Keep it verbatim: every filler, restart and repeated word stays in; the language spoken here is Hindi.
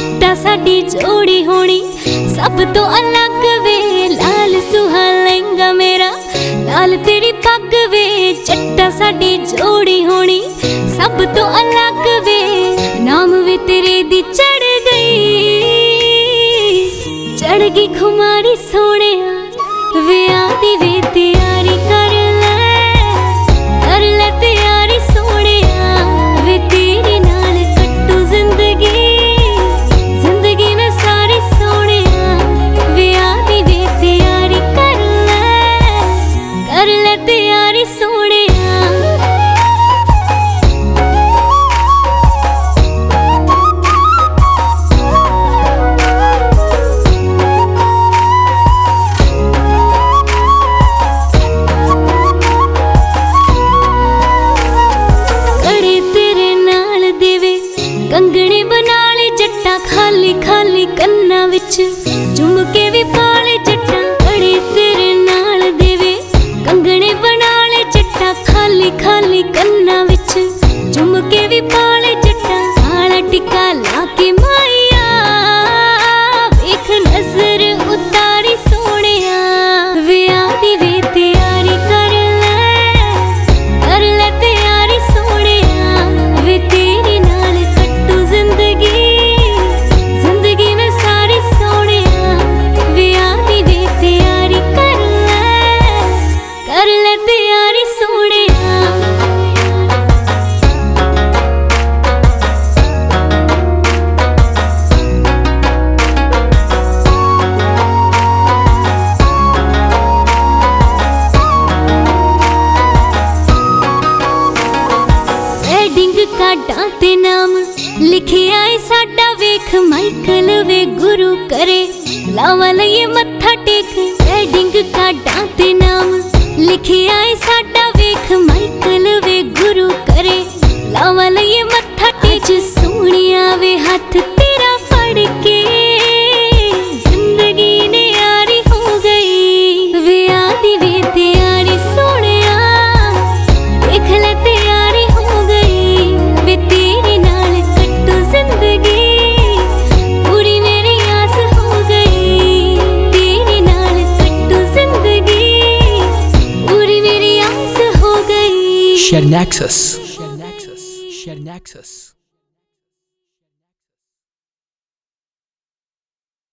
चिट्टा साडी जोड़ी होनी सब तो अलग वे। लाल सुहा लहंगा मेरा लाल तेरी पग वे। चिट्टा साडी जोड़ी होनी सब तो अलग वे। नाम वे तेरे दी चढ़ गई चढ़ गई खुमारी सोने वे। आदी वे तैयारी कर ले कर ले तैयारी सोने वे। तेरे नाल कट्टू जिंदगी जिंदगी में सारी सोने वे। आदी वे तैयारी कर ले कर ले तैयारी सोने। कंगने बना ले जट्टा खाली खाली कन्ना विच झुमके भी पा ले जट्टा। कड़े तेरे नाल देवे कंगने बना ले जट्टा खाली खाली कन्ना विच झुमके भी पा ले जट्टा। काला टिक्का ला के माइया वेख नजर उतारी सोनिया वे। आदी वे तैयारी कर ले कर ले तैयारी सोनिया वे। तेरे नाल जिंदगी जिंदगी में सारी सोने वे। आदी वे तैयारी कर ले कर ले तैयारी सोने। वेडिंग कार्डां ते नाम लिखे आए साडा वेख माइकल वे गुरु करे लावा लइए मत्था टेक। वेडिंग कार्डां ते नाम लिखे आए साडा वेख माइकल वे गुरु करे लावा लइए मत्था टेक। सोनिया वे हाथ तेरा फड़ के जिंदगी ने यारी हो गई वे। आदी वे तैयारी सोनिया देख ले तैयारी हो गई वे। तेरे नाल जिंदगी पूरी मेरी आस हो गई। तेरे नाल कट्टू जिंदगी पूरी मेरी आस हो गई। Share Nexus. Share Nexus. Share Nexus.